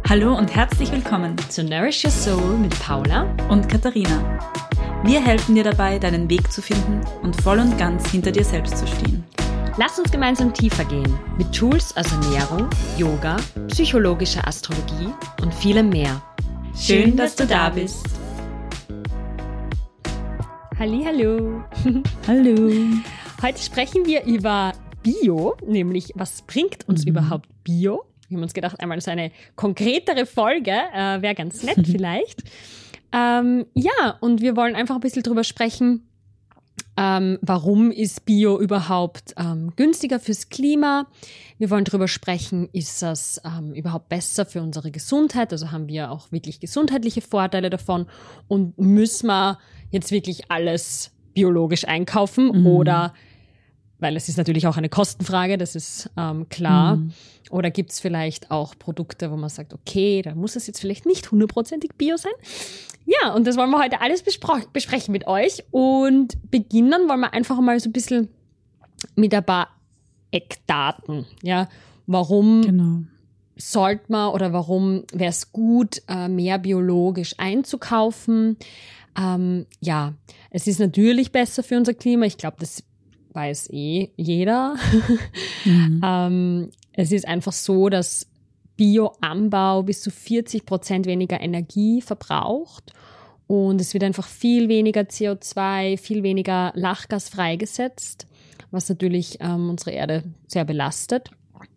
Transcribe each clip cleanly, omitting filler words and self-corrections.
Hallo und herzlich willkommen zu Nourish Your Soul mit Paula und Katharina. Wir helfen dir dabei, deinen Weg zu finden und voll und ganz hinter dir selbst zu stehen. Lass uns gemeinsam tiefer gehen mit Tools aus Ernährung, Yoga, psychologischer Astrologie und vielem mehr. Schön, dass du da bist. Hallihallo. Hallo. Heute sprechen wir über Bio, nämlich was bringt uns überhaupt Bio? Wir haben uns gedacht, einmal so eine konkretere Folge wäre ganz nett vielleicht. Und wir wollen einfach ein bisschen drüber sprechen, warum ist Bio überhaupt günstiger fürs Klima? Wir wollen drüber sprechen, ist das überhaupt besser für unsere Gesundheit? Also haben wir auch wirklich gesundheitliche Vorteile davon? Und müssen wir jetzt wirklich alles biologisch einkaufen oder, weil es ist natürlich auch eine Kostenfrage, das ist klar. Oder gibt es vielleicht auch Produkte, wo man sagt, okay, da muss es jetzt vielleicht nicht 100%ig Bio sein. Ja, und das wollen wir heute alles besprechen mit euch. Und beginnen wollen wir einfach mal so ein bisschen mit ein paar Eckdaten. Ja, warum sollte man oder warum wäre es gut, mehr biologisch einzukaufen? Es ist natürlich besser für unser Klima. Ich glaube, das weiß jeder. Es ist einfach so, dass Bioanbau bis zu 40% weniger Energie verbraucht und es wird einfach viel weniger CO2, viel weniger Lachgas freigesetzt, was natürlich unsere Erde sehr belastet.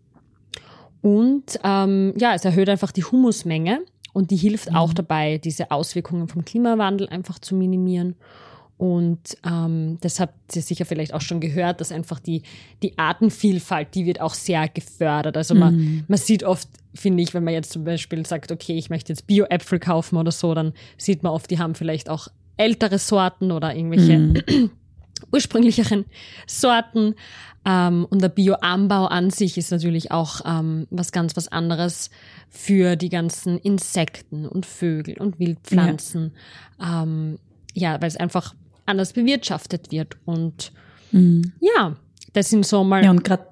Und es erhöht einfach die Humusmenge und die hilft auch dabei, diese Auswirkungen vom Klimawandel einfach zu minimieren. Und das habt ihr sicher vielleicht auch schon gehört, dass einfach die Artenvielfalt, die wird auch sehr gefördert. Also man sieht oft, finde ich, wenn man jetzt zum Beispiel sagt, okay, ich möchte jetzt Bio-Äpfel kaufen oder so, dann sieht man oft, die haben vielleicht auch ältere Sorten oder irgendwelche ursprünglicheren Sorten. Und der Bioanbau an sich ist natürlich auch was anderes für die ganzen Insekten und Vögel und Wildpflanzen. Weil es einfach anders bewirtschaftet wird. Und das sind so mal... Ja, und gerade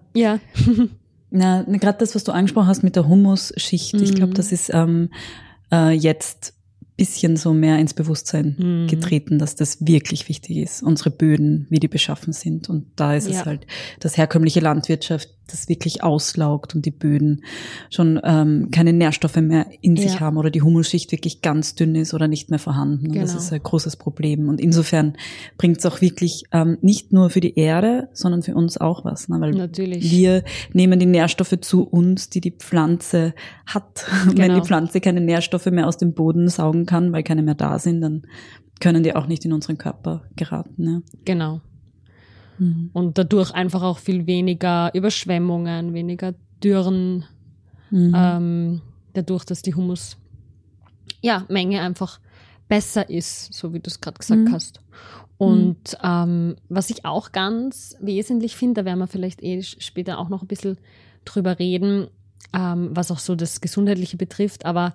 das, was du angesprochen hast mit der Humusschicht, ich glaube, das ist jetzt bisschen so mehr ins Bewusstsein getreten, dass das wirklich wichtig ist, unsere Böden, wie die beschaffen sind. Und da ist es halt, dass herkömmliche Landwirtschaft das wirklich auslaugt und die Böden schon keine Nährstoffe mehr in sich haben oder die Humusschicht wirklich ganz dünn ist oder nicht mehr vorhanden. Und das ist ein großes Problem. Und insofern bringt es auch wirklich nicht nur für die Erde, sondern für uns auch was. Ne? Weil wir nehmen die Nährstoffe zu uns, die Pflanze hat. Wenn die Pflanze keine Nährstoffe mehr aus dem Boden saugen kann, weil keine mehr da sind, dann können die auch nicht in unseren Körper geraten. Ne? Genau. Und dadurch einfach auch viel weniger Überschwemmungen, weniger Dürren, dadurch, dass die Humusmenge einfach besser ist, so wie du es gerade gesagt hast. Und was ich auch ganz wesentlich finde, da werden wir vielleicht später auch noch ein bisschen drüber reden, was auch so das Gesundheitliche betrifft, aber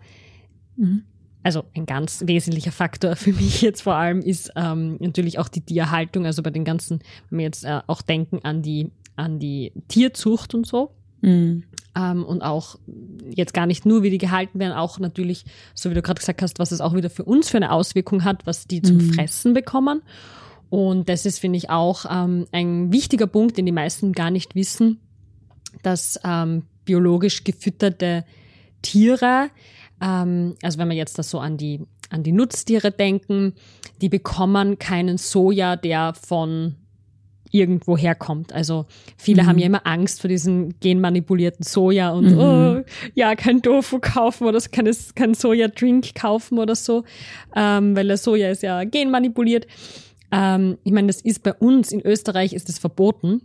also ein ganz wesentlicher Faktor für mich jetzt vor allem ist natürlich auch die Tierhaltung, also bei den ganzen, wenn wir jetzt auch denken an die Tierzucht und so. Und auch jetzt gar nicht nur, wie die gehalten werden, auch natürlich, so wie du gerade gesagt hast, was es auch wieder für uns für eine Auswirkung hat, was die zum Fressen bekommen. Und das ist, finde ich, auch ein wichtiger Punkt, den die meisten gar nicht wissen, dass biologisch gefütterte Tiere, also wenn wir jetzt da so an die Nutztiere denken, die bekommen keinen Soja, der von irgendwo herkommt. Also viele haben ja immer Angst vor diesem genmanipulierten Soja und kein Tofu kaufen oder kein Soja-Drink kaufen oder so, weil der Soja ist ja genmanipuliert. Ich meine, das ist bei uns in Österreich ist das verboten.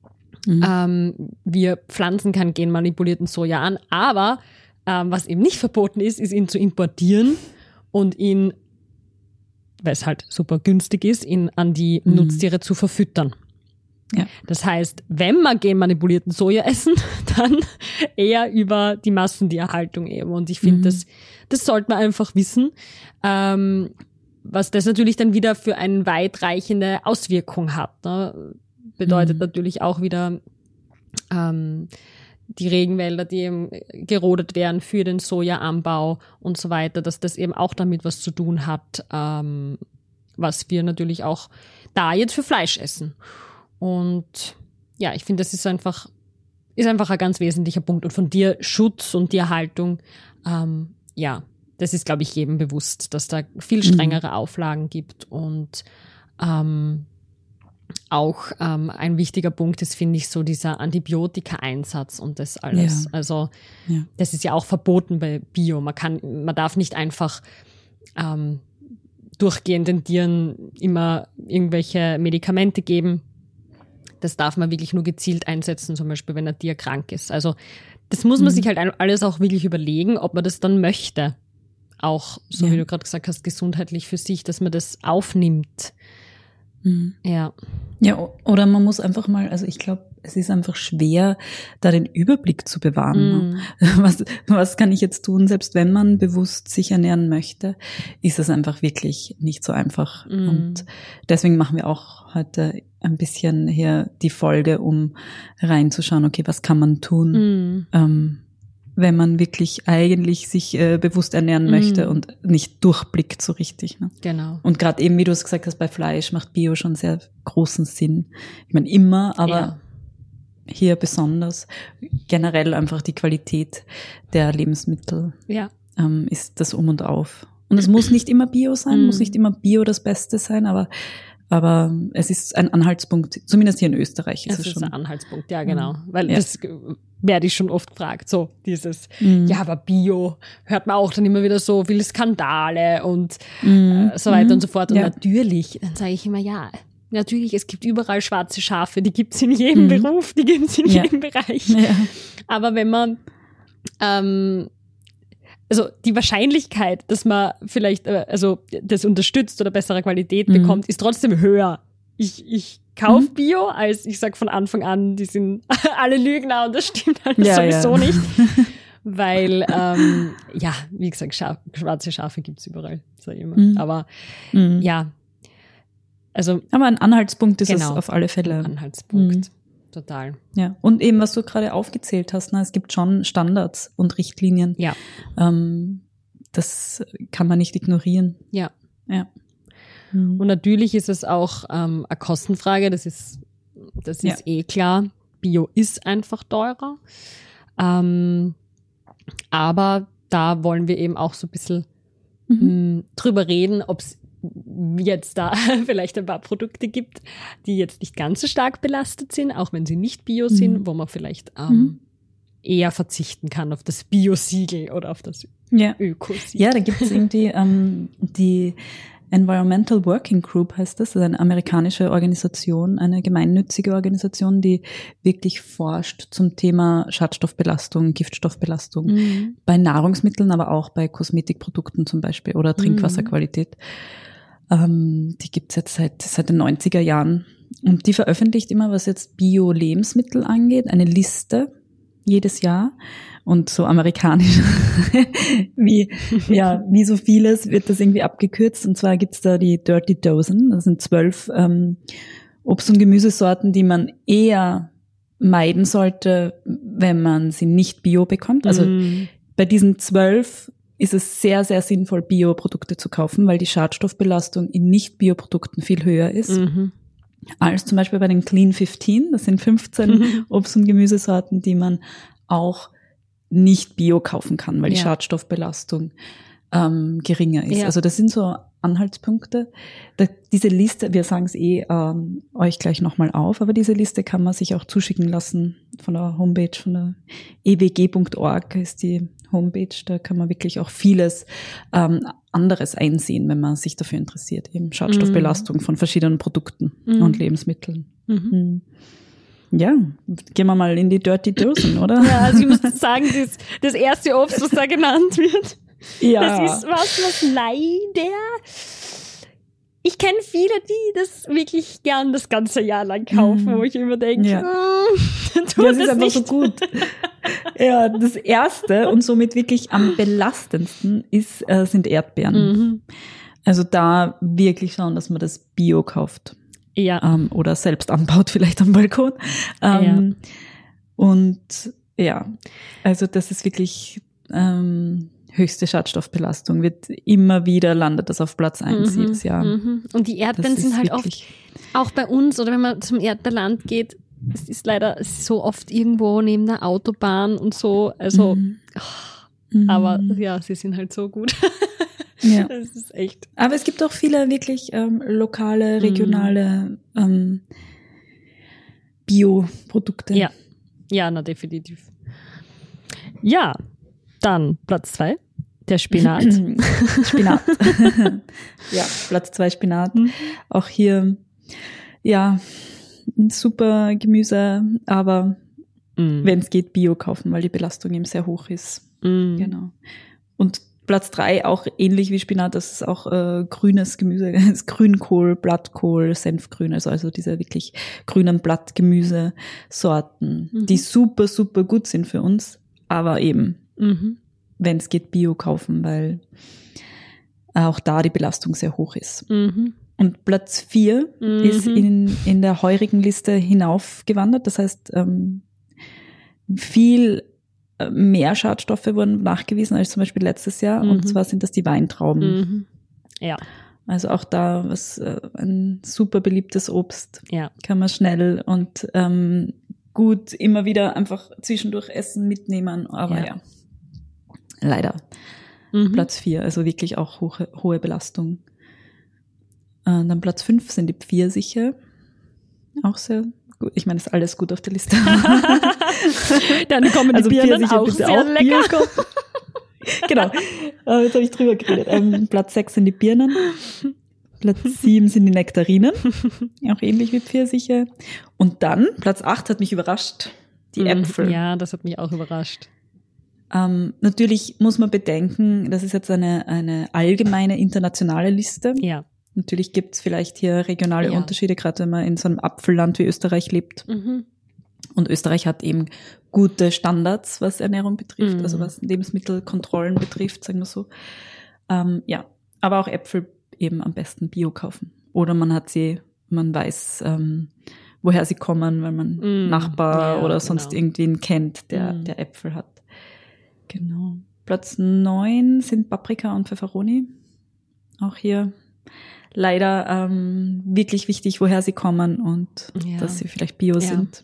Wir pflanzen keinen genmanipulierten Soja an, aber was eben nicht verboten ist, ihn zu importieren und ihn, weil es halt super günstig ist, ihn an die Nutztiere zu verfüttern. Ja. Das heißt, wenn wir genmanipulierten Soja essen, dann eher über die Massentierhaltung eben. Und ich finde, das sollte man einfach wissen, was das natürlich dann wieder für eine weitreichende Auswirkung hat. Ne? Bedeutet natürlich auch wieder die Regenwälder, die eben gerodet werden für den Sojaanbau und so weiter, dass das eben auch damit was zu tun hat, was wir natürlich auch da jetzt für Fleisch essen. Und ja, ich finde, das ist einfach ein ganz wesentlicher Punkt. Und von Tierschutz und Tierhaltung, ja, das ist, glaube ich, jedem bewusst, dass da viel strengere Auflagen gibt. Und auch ein wichtiger Punkt ist, finde ich, so dieser Antibiotika-Einsatz und das alles. Ja. Also das ist ja auch verboten bei Bio. Man darf nicht einfach durchgehend den Tieren immer irgendwelche Medikamente geben. Das darf man wirklich nur gezielt einsetzen, zum Beispiel, wenn ein Tier krank ist. Also das muss man sich halt alles auch wirklich überlegen, ob man das dann möchte. Auch, so wie du gerade gesagt hast, gesundheitlich für sich, dass man das aufnimmt. Ja. Ja, oder man muss einfach mal, also ich glaube, es ist einfach schwer, da den Überblick zu bewahren. Was kann ich jetzt tun, selbst wenn man bewusst sich ernähren möchte, ist es einfach wirklich nicht so einfach. Und deswegen machen wir auch heute ein bisschen hier die Folge, um reinzuschauen, okay, was kann man tun, wenn man wirklich eigentlich sich bewusst ernähren möchte und nicht durchblickt so richtig. Ne? Genau. Und gerade eben, wie du es gesagt hast, bei Fleisch macht Bio schon sehr großen Sinn. Ich meine immer, aber hier besonders. Generell einfach die Qualität der Lebensmittel ist das Um und Auf. Und es muss nicht immer Bio sein, muss nicht immer Bio das Beste sein, aber es ist ein Anhaltspunkt, zumindest hier in Österreich ist es schon. Ein Anhaltspunkt, ja genau. Weil das werde ich schon oft gefragt, so dieses, ja, aber Bio, hört man auch dann immer wieder so viele Skandale und so weiter und so fort. Und natürlich, dann sage ich immer, ja, natürlich, es gibt überall schwarze Schafe, die gibt's in jedem Beruf, die gibt's in jedem Bereich. Ja. Aber wenn man also die Wahrscheinlichkeit, dass man vielleicht das unterstützt oder bessere Qualität bekommt, ist trotzdem höher. Ich kaufe Bio, als ich sage von Anfang an, die sind alle Lügner und das stimmt alles sowieso nicht. Weil, wie gesagt, schwarze Schafe gibt's überall, sag ich immer. Aber aber ein Anhaltspunkt ist es auf alle Fälle. Ein Anhaltspunkt. Total. Ja, und eben, was du gerade aufgezählt hast, es gibt schon Standards und Richtlinien. Ja. Das kann man nicht ignorieren. Ja. Und natürlich ist es auch eine Kostenfrage, das ist eh klar. Bio ist einfach teurer. Aber da wollen wir eben auch so ein bisschen drüber reden, ob es jetzt da vielleicht ein paar Produkte gibt, die jetzt nicht ganz so stark belastet sind, auch wenn sie nicht Bio sind, wo man vielleicht eher verzichten kann auf das Bio-Siegel oder auf das Öko-Siegel. Ja, da gibt es irgendwie die Environmental Working Group heißt das, eine amerikanische Organisation, eine gemeinnützige Organisation, die wirklich forscht zum Thema Schadstoffbelastung, Giftstoffbelastung bei Nahrungsmitteln, aber auch bei Kosmetikprodukten zum Beispiel oder Trinkwasserqualität. Die gibt's jetzt seit den 90er Jahren. Und die veröffentlicht immer, was jetzt Bio-Lebensmittel angeht, eine Liste jedes Jahr. Und so amerikanisch, wie so vieles wird das irgendwie abgekürzt. Und zwar gibt's da die Dirty Dozen. Das sind 12 Obst- und Gemüsesorten, die man eher meiden sollte, wenn man sie nicht Bio bekommt. Also bei diesen 12 ist es sehr, sehr sinnvoll, Bioprodukte zu kaufen, weil die Schadstoffbelastung in Nicht-Bioprodukten viel höher ist. Als zum Beispiel bei den Clean 15. Das sind 15 Obst- und Gemüsesorten, die man auch nicht Bio kaufen kann, weil die Schadstoffbelastung geringer ist. Also das sind so Anhaltspunkte. Diese Liste, wir sagen es euch gleich nochmal auf, aber diese Liste kann man sich auch zuschicken lassen von der Homepage, von der ewg.org ist die Homepage. Da kann man wirklich auch vieles anderes einsehen, wenn man sich dafür interessiert. Eben Schadstoffbelastung von verschiedenen Produkten und Lebensmitteln. Ja, gehen wir mal in die Dirty Dozen, oder? Ja, also ich muss sagen, das erste Obst, was da genannt wird, das ist was leider, ich kenne viele, die das wirklich gern das ganze Jahr lang kaufen, wo ich immer denke, das ist einfach so gut. Ja, das erste und somit wirklich am belastendsten sind Erdbeeren. Also da wirklich schauen, dass man das Bio kauft. Ja. Oder selbst anbaut, vielleicht am Balkon. Und Ja, also das ist wirklich höchste Schadstoffbelastung. Immer wieder landet das auf Platz 1 jedes Jahr. Und die Erdbeeren sind halt oft, auch bei uns, oder wenn man zum Erdbeerland geht, es ist leider so oft irgendwo neben der Autobahn und so, also aber ja, sie sind halt so gut. Ja. Das ist echt. Aber es gibt auch viele wirklich lokale, regionale Bioprodukte. Ja. Ja, na definitiv. Ja, dann Platz 2, der Spinat. Spinat. Ja, Platz 2 Spinat. Auch hier, ja, super Gemüse, aber wenn es geht, Bio kaufen, weil die Belastung eben sehr hoch ist. Genau. Und Platz 3 auch ähnlich wie Spinat, das ist auch grünes Gemüse, das ist Grünkohl, Blattkohl, Senfgrün, also diese wirklich grünen Blattgemüsesorten, die super, super gut sind für uns, aber eben, wenn es geht, Bio kaufen, weil auch da die Belastung sehr hoch ist. Und Platz 4 ist in der heurigen Liste hinaufgewandert, das heißt, viel mehr Schadstoffe wurden nachgewiesen als zum Beispiel letztes Jahr. Und zwar sind das die Weintrauben. Ja. Also auch da was ein super beliebtes Obst. Ja. Kann man schnell und gut immer wieder einfach zwischendurch essen, mitnehmen. Aber ja leider Platz 4. Also wirklich auch hohe Belastung. Dann Platz 5 sind die Pfirsiche. Auch sehr gut. Ich meine, ist alles gut auf der Liste. Dann kommen die Birnen auch bitte sehr auch lecker. Genau, jetzt habe ich drüber geredet. Platz 6 sind die Birnen. Platz 7 sind die Nektarinen. Auch ähnlich wie Pfirsiche. Und dann, Platz 8 hat mich überrascht, die Äpfel. Ja, das hat mich auch überrascht. Natürlich muss man bedenken, das ist jetzt eine allgemeine internationale Liste. Ja. Natürlich gibt es vielleicht hier regionale Unterschiede, gerade wenn man in so einem Apfelland wie Österreich lebt. Und Österreich hat eben gute Standards, was Ernährung betrifft, also was Lebensmittelkontrollen betrifft, sagen wir so. Ja, aber auch Äpfel eben am besten Bio kaufen. Oder man weiß, woher sie kommen, weil man Nachbar oder sonst irgendwen kennt, der Äpfel hat. Genau. Platz 9 sind Paprika und Pfefferoni. Auch hier leider wirklich wichtig, woher sie kommen und dass sie vielleicht Bio sind.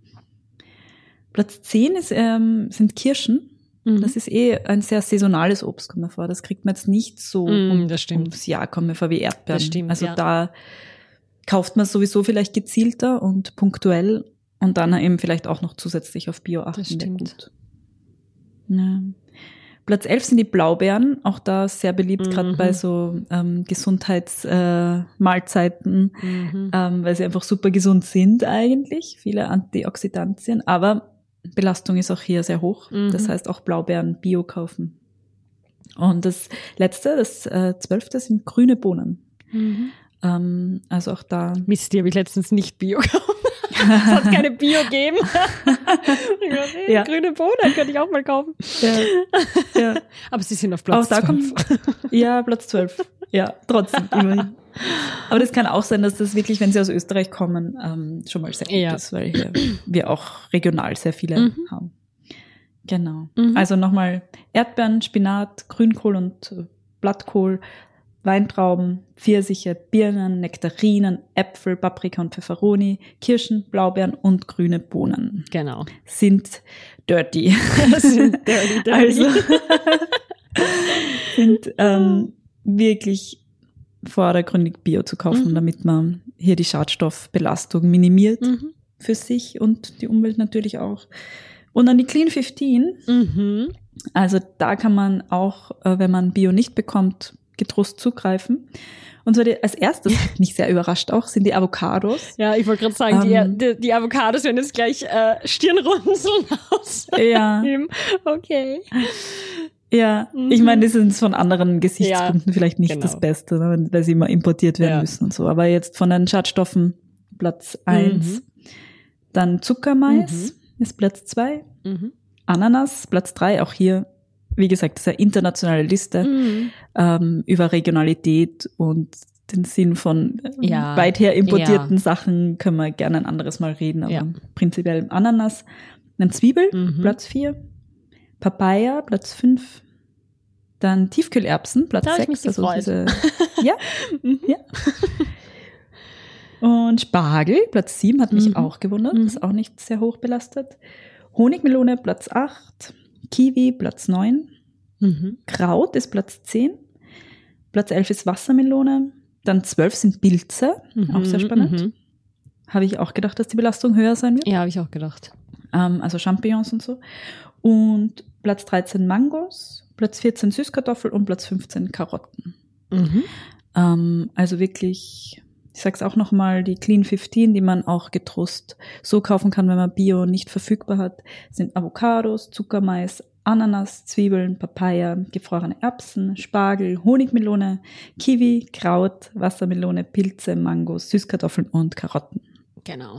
Platz 10 sind Kirschen. Das ist ein sehr saisonales Obst, kommt mir vor. Das kriegt man jetzt nicht so ums Jahr, kommt mir vor, wie Erdbeeren. Das stimmt, also da kauft man sowieso vielleicht gezielter und punktuell und dann eben vielleicht auch noch zusätzlich auf Bio achten. Das stimmt. Gut. Ja. Platz 11 sind die Blaubeeren, auch da sehr beliebt, gerade bei so Gesundheitsmahlzeiten, weil sie einfach super gesund sind eigentlich, viele Antioxidantien, aber Belastung ist auch hier sehr hoch, das heißt auch Blaubeeren Bio kaufen. Und das letzte, das 12. sind grüne Bohnen. Also auch da... Mist, die habe ich letztens nicht Bio gekauft. Es hat keine Bio gegeben. Grüne Bohnen könnte ich auch mal kaufen. Ja. Aber sie sind auf Platz 12. Platz 12. Ja, trotzdem, immerhin. Aber das kann auch sein, dass das wirklich, wenn sie aus Österreich kommen, schon mal sehr gut ist, weil hier wir auch regional sehr viele haben. Genau. Also nochmal Erdbeeren, Spinat, Grünkohl und Blattkohl, Weintrauben, Pfirsiche, Birnen, Nektarinen, Äpfel, Paprika und Pfefferoni, Kirschen, Blaubeeren und grüne Bohnen. Genau. Sind dirty. Sind dirty. Also sind wirklich vordergründig Bio zu kaufen, damit man hier die Schadstoffbelastung minimiert für sich und die Umwelt natürlich auch. Und dann die Clean 15. Also da kann man auch, wenn man Bio nicht bekommt, getrost zugreifen. Und zwar als erstes, hat mich sehr überrascht auch, sind die Avocados. Ja, ich wollte gerade sagen, die Avocados werden jetzt gleich Stirnrunzeln aus. Ja. Okay. Ja, ich meine, das ist von anderen Gesichtspunkten vielleicht nicht das Beste, ne, weil sie immer importiert werden müssen und so. Aber jetzt von den Schadstoffen Platz 1. Dann Zuckermais ist Platz 2. Ananas, Platz 3, auch hier. Wie gesagt, das ist eine internationale Liste über Regionalität und den Sinn von weither importierten Sachen können wir gerne ein anderes Mal reden, aber prinzipiell Ananas. Dann Zwiebel, Platz 4. Papaya, Platz 5. Dann Tiefkühlerbsen, Platz 6. Da habe ich mich gefreut. Ja. Und Spargel, Platz 7, hat mich auch gewundert. Ist auch nicht sehr hoch belastet. Honigmelone, Platz 8. Kiwi, Platz 9. Kraut ist Platz 10. Platz 11 ist Wassermelone. Dann 12 sind Pilze, auch sehr spannend. Habe ich auch gedacht, dass die Belastung höher sein wird. Ja, habe ich auch gedacht. Also Champignons und so. Und Platz 13 Mangos, Platz 14 Süßkartoffel und Platz 15 Karotten. Also wirklich, ich sage es auch nochmal, die Clean 15, die man auch getrost so kaufen kann, wenn man Bio nicht verfügbar hat, sind Avocados, Zuckermais, Ananas, Zwiebeln, Papaya, gefrorene Erbsen, Spargel, Honigmelone, Kiwi, Kraut, Wassermelone, Pilze, Mangos, Süßkartoffeln und Karotten. Genau.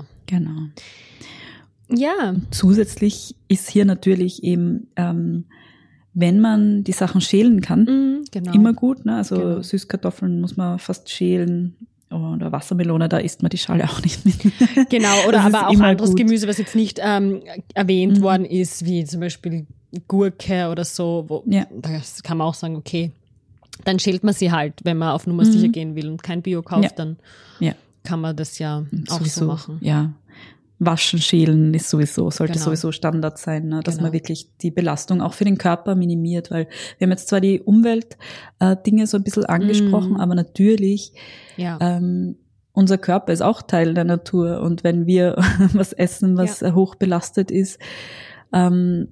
Ja. Zusätzlich ist hier natürlich eben, wenn man die Sachen schälen kann, immer gut. Ne? Also Süßkartoffeln muss man fast schälen. Oder Wassermelone, da isst man die Schale auch nicht mit. Genau, oder aber auch anderes Gemüse, was jetzt nicht erwähnt worden ist, wie zum Beispiel Gurke oder so. Da kann man auch sagen, okay, dann schält man sie halt, wenn man auf Nummer sicher gehen will und kein Bio kauft, dann kann man das ja auch so machen. Ja, Waschen, schälen ist sollte sowieso Standard sein, ne? Dass man wirklich die Belastung auch für den Körper minimiert, weil wir haben jetzt zwar die Umwelt-Dinge so ein bisschen angesprochen, aber natürlich unser Körper ist auch Teil der Natur und wenn wir was essen, was hoch belastet ist, dann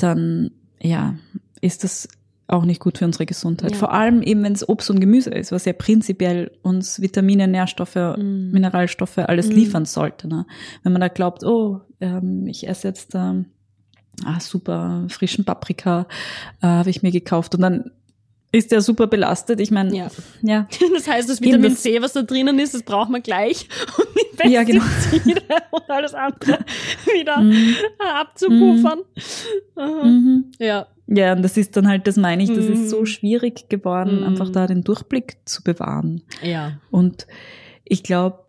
ist das auch nicht gut für unsere Gesundheit. Vor allem eben, wenn es Obst und Gemüse ist, was ja prinzipiell uns Vitamine, Nährstoffe, Mineralstoffe alles liefern sollte. Ne? Wenn man da glaubt, ich esse jetzt super frischen Paprika, habe ich mir gekauft und dann ist der super belastet. Ich meine, Das heißt, das Vitamin C, was da drinnen ist, das braucht man gleich, um die Pestizide und alles andere wieder abzupuffern. Ja, und das ist dann halt, das meine ich, das ist so schwierig geworden, einfach da den Durchblick zu bewahren. Ja. Und ich glaube,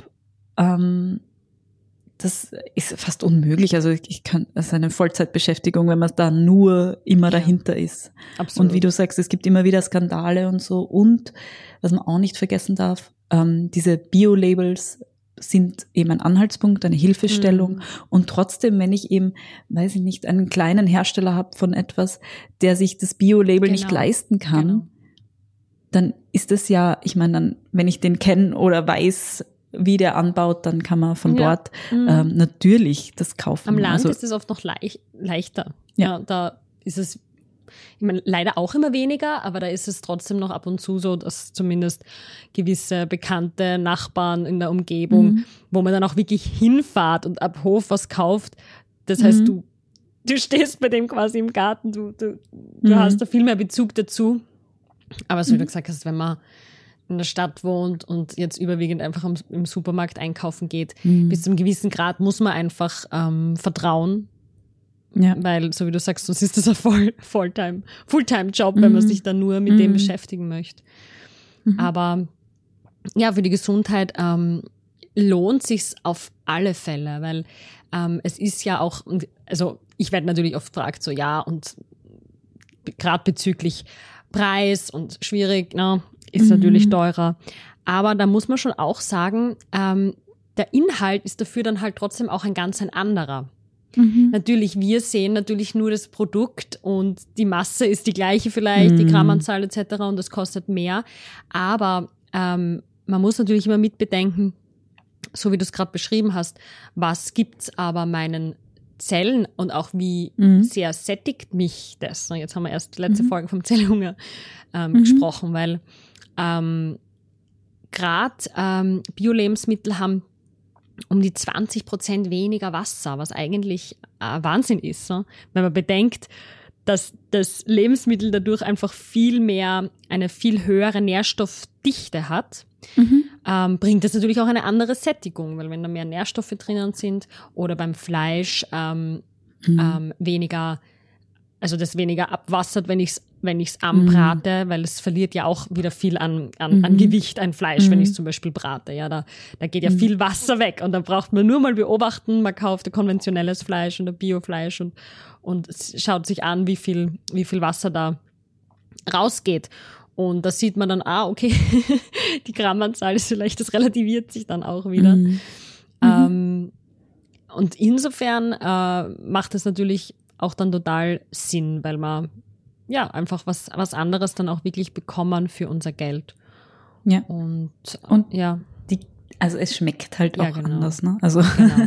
das ist fast unmöglich. Also es ist eine Vollzeitbeschäftigung, wenn man da nur immer dahinter ist. Absolut. Und wie du sagst, es gibt immer wieder Skandale und so. Und was man auch nicht vergessen darf, diese Bio-Labels sind eben ein Anhaltspunkt, eine Hilfestellung. Und trotzdem, wenn ich eben, weiß ich nicht, einen kleinen Hersteller habe von etwas, der sich das Bio-Label nicht leisten kann, dann ist das ja, ich meine, dann, wenn ich den kenne oder weiß, wie der anbaut, dann kann man von dort natürlich das kaufen. Am Land ist es oft noch leichter. Ja, da ist es, ich meine, leider auch immer weniger, aber da ist es trotzdem noch ab und zu so, dass zumindest gewisse bekannte Nachbarn in der Umgebung, wo man dann auch wirklich hinfahrt und ab Hof was kauft. Das heißt, du stehst bei dem quasi im Garten, du hast da viel mehr Bezug dazu. Aber so wie du gesagt hast, wenn man in der Stadt wohnt und jetzt überwiegend einfach im Supermarkt einkaufen geht, bis zu einem gewissen Grad muss man einfach vertrauen. Ja. Weil, so wie du sagst, sonst ist das ein Fulltime-Job, wenn man sich dann nur mit dem beschäftigen möchte. Aber ja, für die Gesundheit lohnt sich's auf alle Fälle, weil es ist ja auch, also ich werde natürlich oft gefragt, so ja, und gerade bezüglich Preis und schwierig, ist natürlich teurer. Aber da muss man schon auch sagen, der Inhalt ist dafür dann halt trotzdem auch ein ganz anderer. Natürlich, wir sehen natürlich nur das Produkt und die Masse ist die gleiche vielleicht, die Grammanzahl etc. und es kostet mehr. Aber man muss natürlich immer mitbedenken, so wie du es gerade beschrieben hast, was gibt's aber meinen Zellen und auch wie sehr sättigt mich das. Jetzt haben wir erst die letzte Folge vom Zellhunger gesprochen, weil gerade Bio-Lebensmittel haben um die 20% weniger Wasser, was eigentlich Wahnsinn ist. So. Wenn man bedenkt, dass das Lebensmittel dadurch einfach eine viel höhere Nährstoffdichte hat, bringt das natürlich auch eine andere Sättigung, weil wenn da mehr Nährstoffe drinnen sind oder beim Fleisch weniger abwassert, wenn ich es wenn ich es anbrate, weil es verliert ja auch wieder viel an Gewicht, ein Fleisch, wenn ich es zum Beispiel brate. Ja, da geht ja viel Wasser weg und da braucht man nur mal beobachten, man kauft ein konventionelles Fleisch und ein Biofleisch und schaut sich an, wie viel Wasser da rausgeht. Und da sieht man dann, okay, die Grammanzahl ist vielleicht, das relativiert sich dann auch wieder. Und insofern macht es natürlich auch dann total Sinn, weil man ja einfach was anderes dann auch wirklich bekommen für unser Geld. Ja. Und ja. Also es schmeckt halt auch genau. anders, ne? Also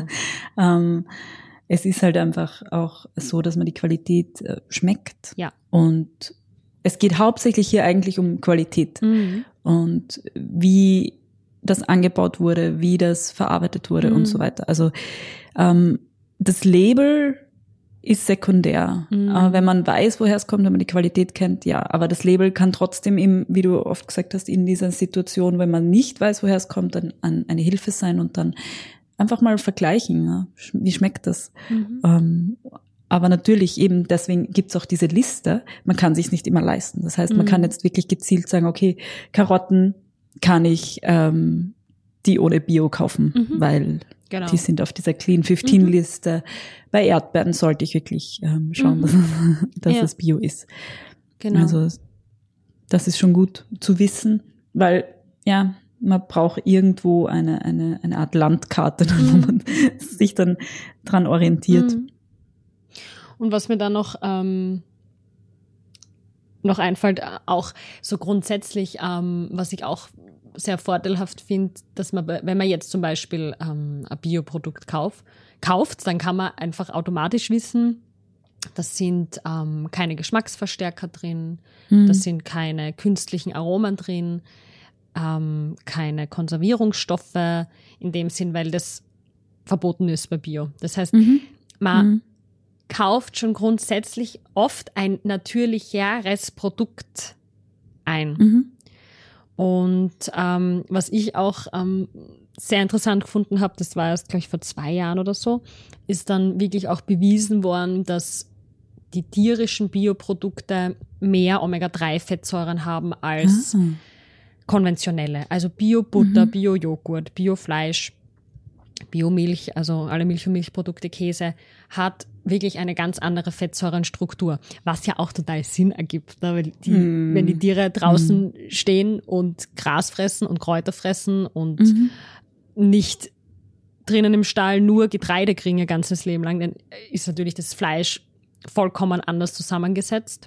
es ist halt einfach auch so, dass man die Qualität schmeckt. Ja. Und es geht hauptsächlich hier eigentlich um Qualität und wie das angebaut wurde, wie das verarbeitet wurde und so weiter. Also das Label ist sekundär. Aber wenn man weiß, woher es kommt, wenn man die Qualität kennt, ja. Aber das Label kann trotzdem wie du oft gesagt hast, in dieser Situation, wenn man nicht weiß, woher es kommt, dann eine Hilfe sein und dann einfach mal vergleichen. Ja. Wie schmeckt das? Aber natürlich eben, deswegen gibt's auch diese Liste. Man kann sich's nicht immer leisten. Das heißt, man kann jetzt wirklich gezielt sagen, okay, Karotten kann ich die ohne Bio kaufen, weil die sind auf dieser Clean 15 Liste. Bei Erdbeeren sollte ich wirklich schauen, dass es Bio ist. Genau. Also das ist schon gut zu wissen, weil ja, man braucht irgendwo eine Art Landkarte, wo man sich dann dran orientiert. Und was mir dann noch einfällt, auch so grundsätzlich, was ich auch sehr vorteilhaft finde, dass man, wenn man jetzt zum Beispiel ein Bioprodukt kauft, dann kann man einfach automatisch wissen, das sind keine Geschmacksverstärker drin, das sind keine künstlichen Aromen drin, keine Konservierungsstoffe in dem Sinn, weil das verboten ist bei Bio. Das heißt, man kauft schon grundsätzlich oft ein natürlicheres Produkt ein. Und was ich auch sehr interessant gefunden habe, das war erst, glaube ich, vor 2 Jahren oder so, ist dann wirklich auch bewiesen worden, dass die tierischen Bioprodukte mehr Omega-3-Fettsäuren haben als konventionelle. Also Bio-Butter, Bio-Joghurt, Bio-Fleisch, Biomilch, also alle Milch- und Milchprodukte, Käse, hat wirklich eine ganz andere Fettsäurenstruktur, was ja auch total Sinn ergibt, ne? Weil wenn die Tiere draußen stehen und Gras fressen und Kräuter fressen und nicht drinnen im Stall nur Getreide kriegen ihr ganzes Leben lang, dann ist natürlich das Fleisch vollkommen anders zusammengesetzt.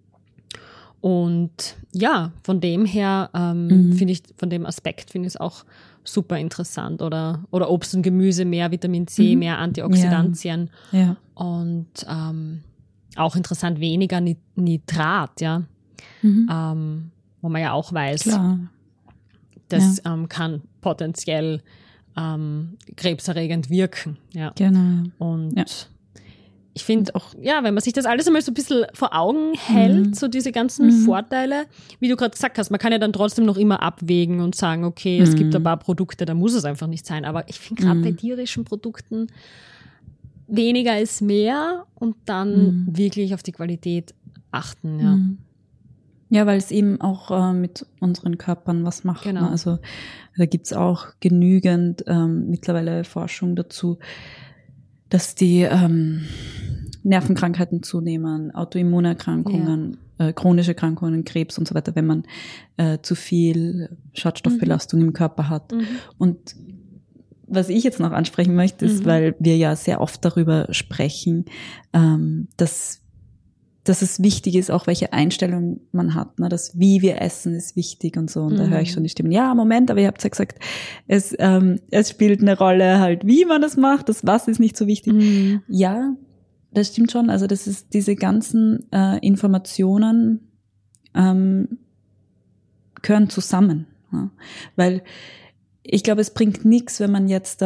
Und ja, von dem her finde ich, von dem Aspekt finde ich es auch super interessant. Oder Obst und Gemüse, mehr Vitamin C, mehr Antioxidantien. Ja. Und auch interessant, weniger Nitrat, ja. Wo man ja auch weiß, das kann potenziell krebserregend wirken. Ja. Genau. Und ich finde auch, ja, wenn man sich das alles einmal so ein bisschen vor Augen hält, so diese ganzen Vorteile, wie du gerade gesagt hast, man kann ja dann trotzdem noch immer abwägen und sagen, okay, es gibt ein paar Produkte, da muss es einfach nicht sein. Aber ich finde gerade bei tierischen Produkten weniger ist mehr und dann wirklich auf die Qualität achten, ja. Ja, weil es eben auch mit unseren Körpern was macht. Genau. Ne? Also da gibt's auch genügend mittlerweile Forschung dazu, dass die Nervenkrankheiten zunehmen, Autoimmunerkrankungen, chronische Erkrankungen, Krebs und so weiter, wenn man zu viel Schadstoffbelastung im Körper hat. Und was ich jetzt noch ansprechen möchte, ist, weil wir ja sehr oft darüber sprechen, dass es wichtig ist, auch welche Einstellung man hat, ne? Das wie wir essen ist wichtig und so. Und da höre ich schon die Stimmen, ja, Moment, aber ihr habt ja gesagt, es spielt eine Rolle halt, wie man das macht, das was ist nicht so wichtig. Ja, das stimmt schon. Also das ist diese ganzen Informationen gehören zusammen. Ja? Weil ich glaube, es bringt nichts, wenn man jetzt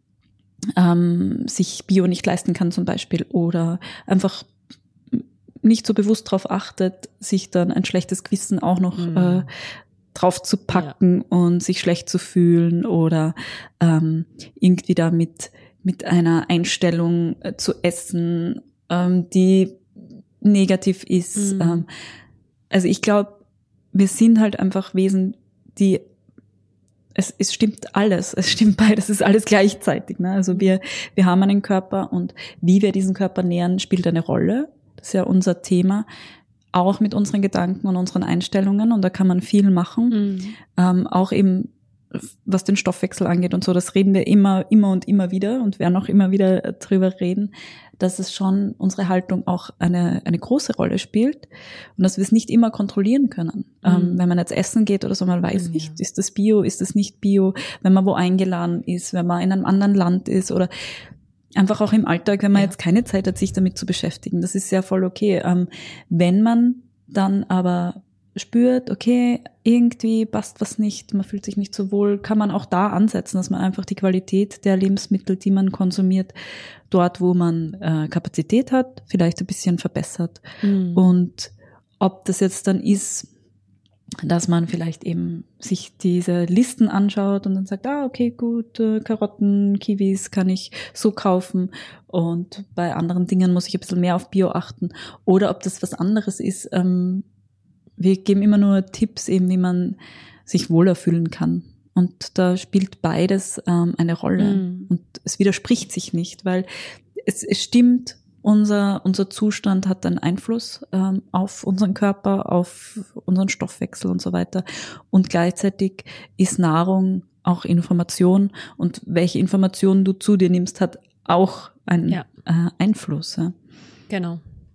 sich Bio nicht leisten kann zum Beispiel oder einfach nicht so bewusst darauf achtet, sich dann ein schlechtes Gewissen auch noch drauf zu packen und sich schlecht zu fühlen oder irgendwie da mit einer Einstellung zu essen, die negativ ist. also ich glaube, wir sind halt einfach Wesen, die es stimmt alles, es stimmt beides, es ist alles gleichzeitig. Ne? Also wir haben einen Körper und wie wir diesen Körper nähern, spielt eine Rolle. Das ist ja unser Thema, auch mit unseren Gedanken und unseren Einstellungen, und da kann man viel machen. Auch eben, was den Stoffwechsel angeht und so, das reden wir immer und immer wieder und werden auch immer wieder drüber reden, dass es schon unsere Haltung auch eine große Rolle spielt und dass wir es nicht immer kontrollieren können. Wenn man jetzt essen geht oder so, man weiß nicht, ist das Bio, ist das nicht Bio, wenn man wo eingeladen ist, wenn man in einem anderen Land ist oder einfach auch im Alltag, wenn man jetzt keine Zeit hat, sich damit zu beschäftigen. Das ist ja voll okay. Wenn man dann aber spürt, okay, irgendwie passt was nicht, man fühlt sich nicht so wohl, kann man auch da ansetzen, dass man einfach die Qualität der Lebensmittel, die man konsumiert, dort, wo man Kapazität hat, vielleicht ein bisschen verbessert. Und ob das jetzt dann ist, dass man vielleicht eben sich diese Listen anschaut und dann sagt, okay, gut, Karotten, Kiwis kann ich so kaufen und bei anderen Dingen muss ich ein bisschen mehr auf Bio achten. Oder ob das was anderes ist, wir geben immer nur Tipps eben, wie man sich wohler fühlen kann. Und da spielt beides eine Rolle. Und es widerspricht sich nicht, weil es stimmt, unser Zustand hat einen Einfluss auf unseren Körper, auf unseren Stoffwechsel und so weiter. Und gleichzeitig ist Nahrung auch Information. Und welche Informationen du zu dir nimmst, hat auch einen Einfluss. Ja. Genau.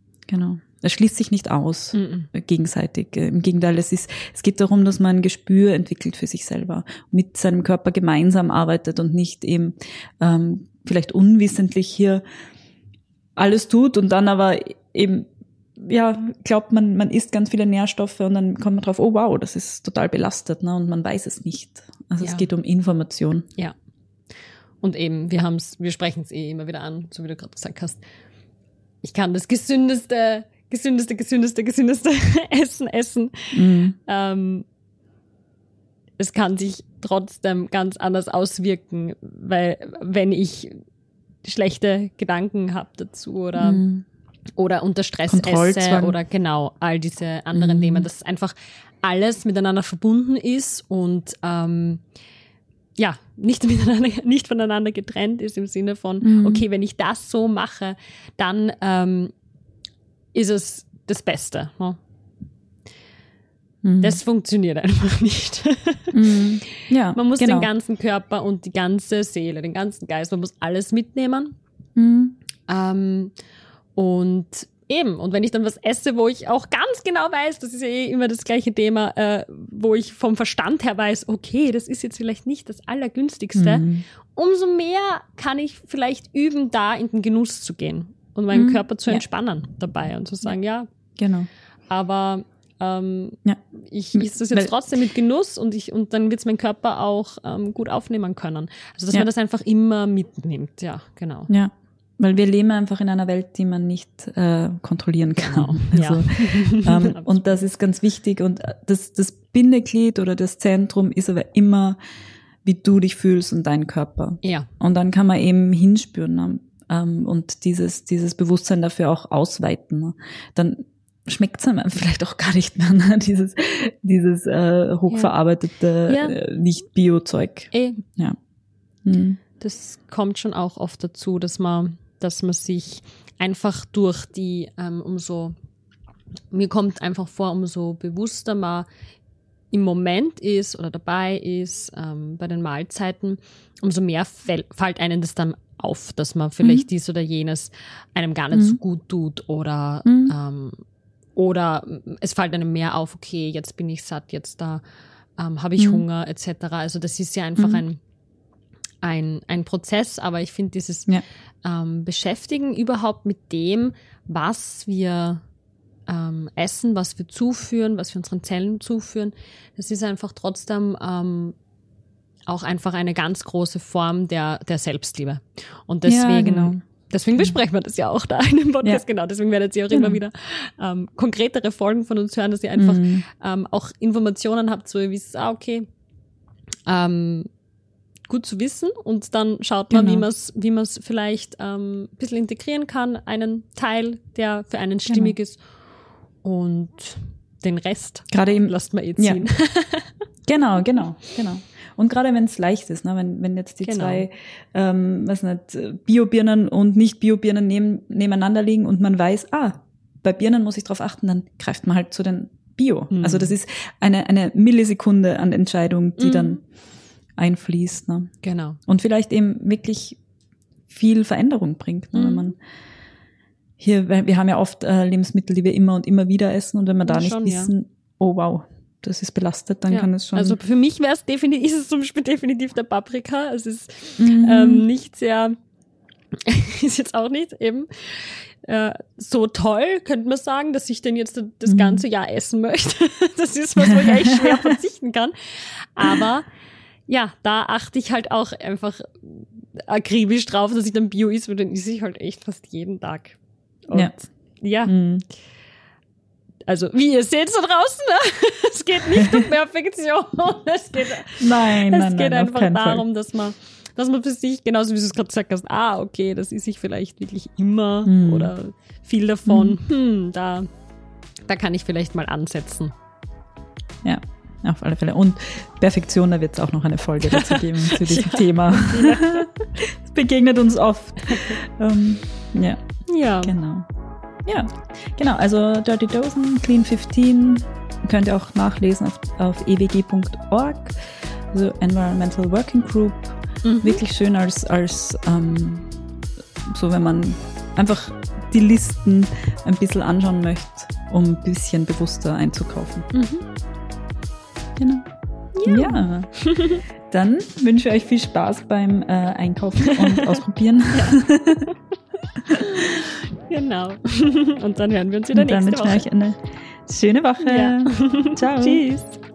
Es schließt sich nicht aus, gegenseitig. Im Gegenteil, es geht darum, dass man ein Gespür entwickelt für sich selber, mit seinem Körper gemeinsam arbeitet und nicht eben vielleicht unwissentlich hier alles tut und dann aber eben, glaubt man isst ganz viele Nährstoffe und dann kommt man drauf, oh wow, das ist total belastet, ne? Und man weiß es nicht. Also es geht um Information. Ja. Und eben, wir sprechen es immer wieder an, so wie du gerade gesagt hast. Ich kann das gesündeste Essen. Es kann sich trotzdem ganz anders auswirken, weil wenn ich schlechte Gedanken habe dazu oder unter Stress esse oder genau all diese anderen Themen, dass einfach alles miteinander verbunden ist und nicht voneinander getrennt ist im Sinne von, okay, wenn ich das so mache, dann ist es das Beste. Ne? Das funktioniert einfach nicht. Ja, man muss den ganzen Körper und die ganze Seele, den ganzen Geist, man muss alles mitnehmen. Und wenn ich dann was esse, wo ich auch ganz genau weiß, das ist ja immer das gleiche Thema, wo ich vom Verstand her weiß, okay, das ist jetzt vielleicht nicht das Allergünstigste, umso mehr kann ich vielleicht üben, da in den Genuss zu gehen und meinen Körper zu entspannen dabei und zu sagen, aber ich isse das jetzt trotzdem mit Genuss und dann wird es mein Körper auch gut aufnehmen können. Also, dass man das einfach immer mitnimmt. Ja, genau. Ja, weil wir leben einfach in einer Welt, die man nicht kontrollieren kann. Genau. Also, und das ist ganz wichtig. Und das Bindeglied oder das Zentrum ist aber immer, wie du dich fühlst und dein Körper. Ja. Und dann kann man eben hinspüren und dieses Bewusstsein dafür auch ausweiten. Ne? Dann schmeckt es einem vielleicht auch gar nicht mehr, ne? Dieses hochverarbeitete, nicht Bio-Zeug. Ja. Das kommt schon auch oft dazu, dass man sich einfach durch die, mir kommt einfach vor, umso bewusster man im Moment ist oder dabei ist, bei den Mahlzeiten, umso mehr fällt einem das dann auf, dass man vielleicht dies oder jenes einem gar nicht so gut tut oder es fällt einem mehr auf, okay, jetzt bin ich satt, jetzt da habe ich Hunger etc. Also das ist ja einfach ein Prozess, aber ich finde dieses Beschäftigen überhaupt mit dem, was wir essen, was wir zuführen, was wir unseren Zellen zuführen, das ist einfach trotzdem auch einfach eine ganz große Form der Selbstliebe. Und deswegen deswegen besprechen wir das ja auch da in dem Podcast, genau. Deswegen werdet ihr auch immer wieder konkretere Folgen von uns hören, dass ihr einfach auch Informationen habt, so ihr wisst, okay, gut zu wissen und dann schaut man, wie man es vielleicht ein bisschen integrieren kann, einen Teil, der für einen stimmig ist und den Rest gerade lasst man ziehen. Ja. Genau. Und gerade wenn es leicht ist, ne? wenn jetzt die zwei Bio-Birnen und Nicht-Bio-Birnen nebeneinander liegen und man weiß, bei Birnen muss ich drauf achten, dann greift man halt zu den Bio. Also das ist eine Millisekunde an Entscheidung, die dann einfließt. Ne? Genau. Und vielleicht eben wirklich viel Veränderung bringt. Ne? Wenn man wir haben ja oft Lebensmittel, die wir immer und immer wieder essen, und wenn wir da nicht wissen, oh wow, das ist belastet, dann kann es schon. Also für mich ist es zum Beispiel definitiv der Paprika. Es ist nicht sehr, ist jetzt auch nicht eben so toll, könnte man sagen, dass ich den jetzt das ganze Jahr essen möchte. Das ist was, wo ich eigentlich schwer verzichten kann. Aber ja, da achte ich halt auch einfach akribisch drauf, dass ich dann Bio esse, weil dann esse ich halt echt fast jeden Tag. Und also wie ihr seht da draußen, ne? Es geht nicht um Perfektion. Es geht einfach darum, dass man für sich, genauso wie du es gerade gesagt hast, okay, das esse ich vielleicht wirklich immer oder viel davon. Da kann ich vielleicht mal ansetzen. Ja, auf alle Fälle. Und Perfektion, da wird es auch noch eine Folge dazu geben, zu diesem Thema. Es begegnet uns oft. Ja. Genau. Also Dirty Dozen, Clean 15 könnt ihr auch nachlesen auf ewg.org. Also Environmental Working Group. Wirklich schön als so, wenn man einfach die Listen ein bisschen anschauen möchte, um ein bisschen bewusster einzukaufen. Genau. Ja. Dann wünsche ich euch viel Spaß beim Einkaufen und Ausprobieren. Genau. Und dann hören wir uns wieder nächste Woche. Dann wünsche ich euch eine schöne Woche. Ja. Ciao. Tschüss.